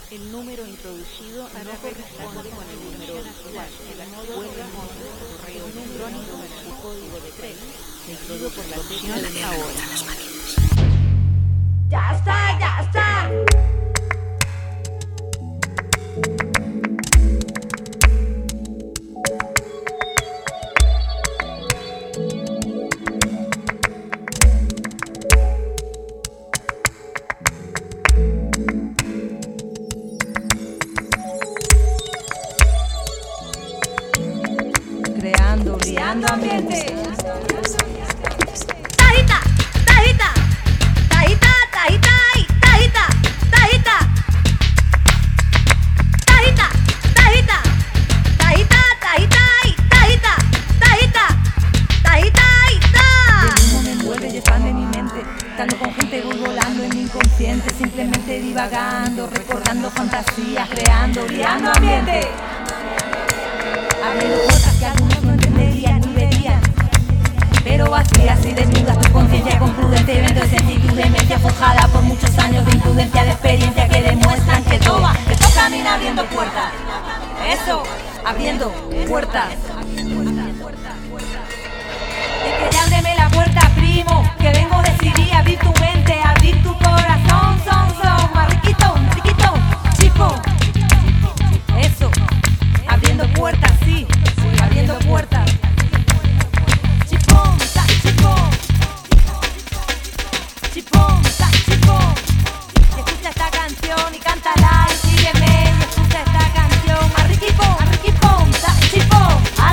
El número introducido no corresponde con el número actual. El modo correo electrónico y su código de 3, seguido por la opción ahora. ¡Ya está, ya está! Creando ambiente. Tajita, tajita, tajita, tajita, tajita, tajita, tajita, tajita, tajita, tajita, tajita, tajita, tajita. El humo me envuelve y expande mi mente, estando con gente voy volando en mi inconsciente, simplemente divagando, recordando fantasías, creando ambiente. Abriendo puertas que algunos no entenderían ni verían, pero vacías y desnudas tu conciencia con prudente evento de sentir tu demencia forjada por muchos años de imprudencia, de experiencia que demuestran que tú camina abriendo puertas. Eso, abriendo puertas. Es que ya ábreme la puerta, primo, que vengo decidí a abrir tu mente, a abrir tu corazón, son, marriquito, riquito, chico. Eso, abriendo puertas, sí, abriendo puertas. Chipón, ta, chipón. Chipón, ta, chipón. Escucha esta canción y cántala y sígueme. Y escucha esta canción, marriquipón, ta, chipón.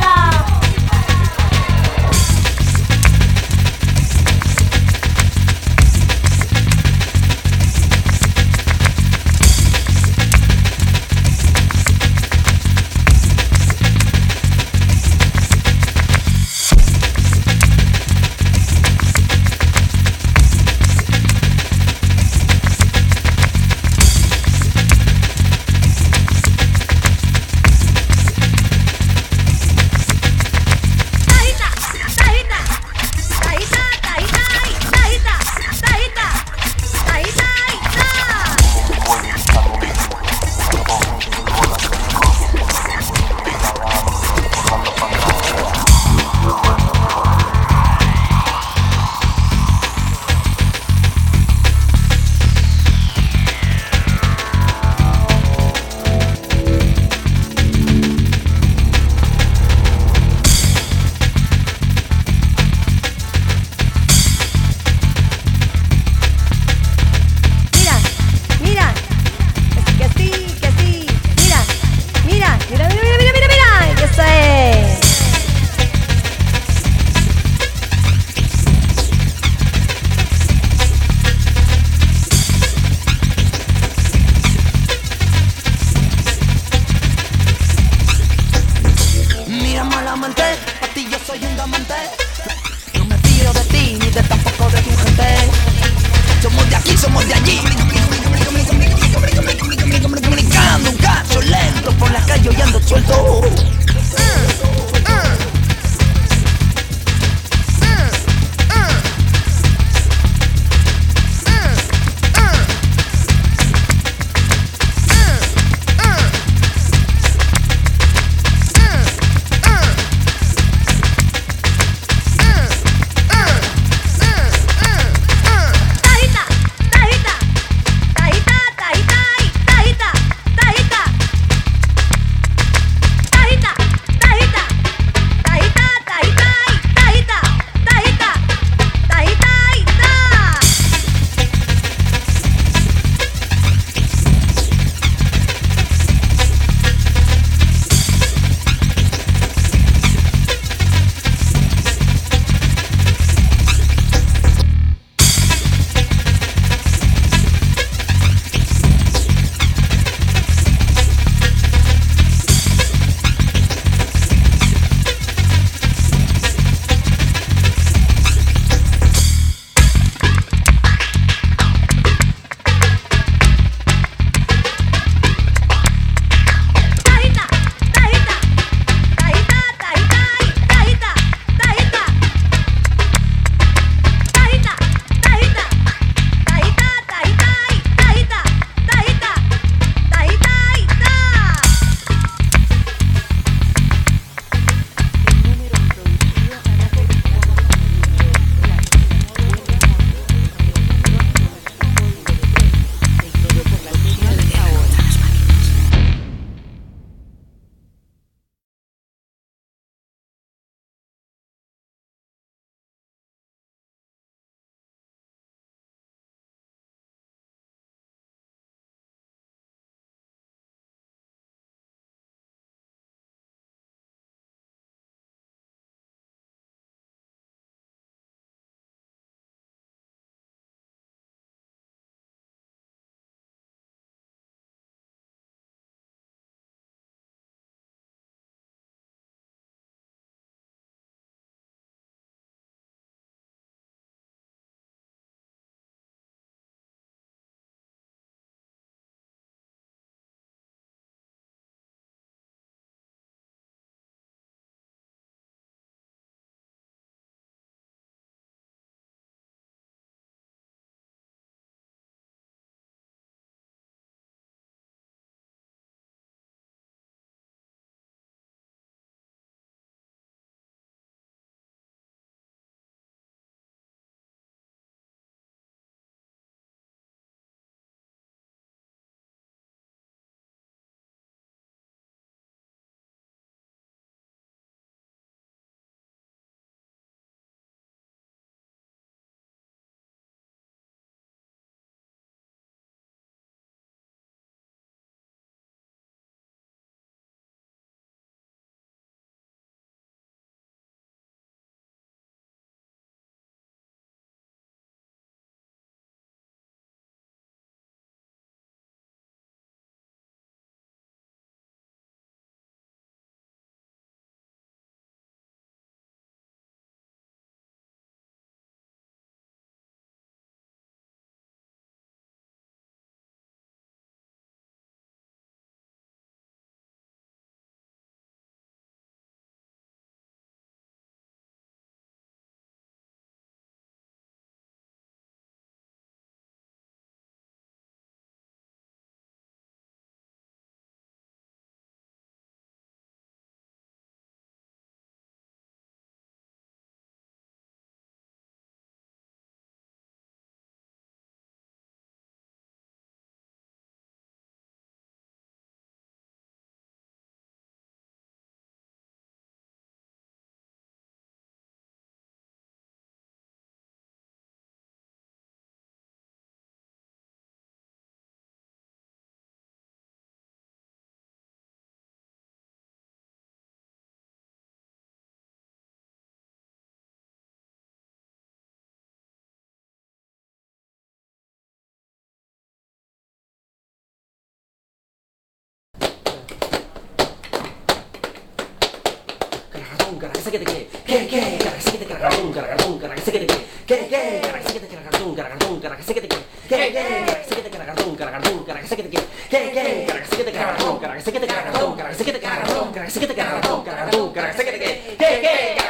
que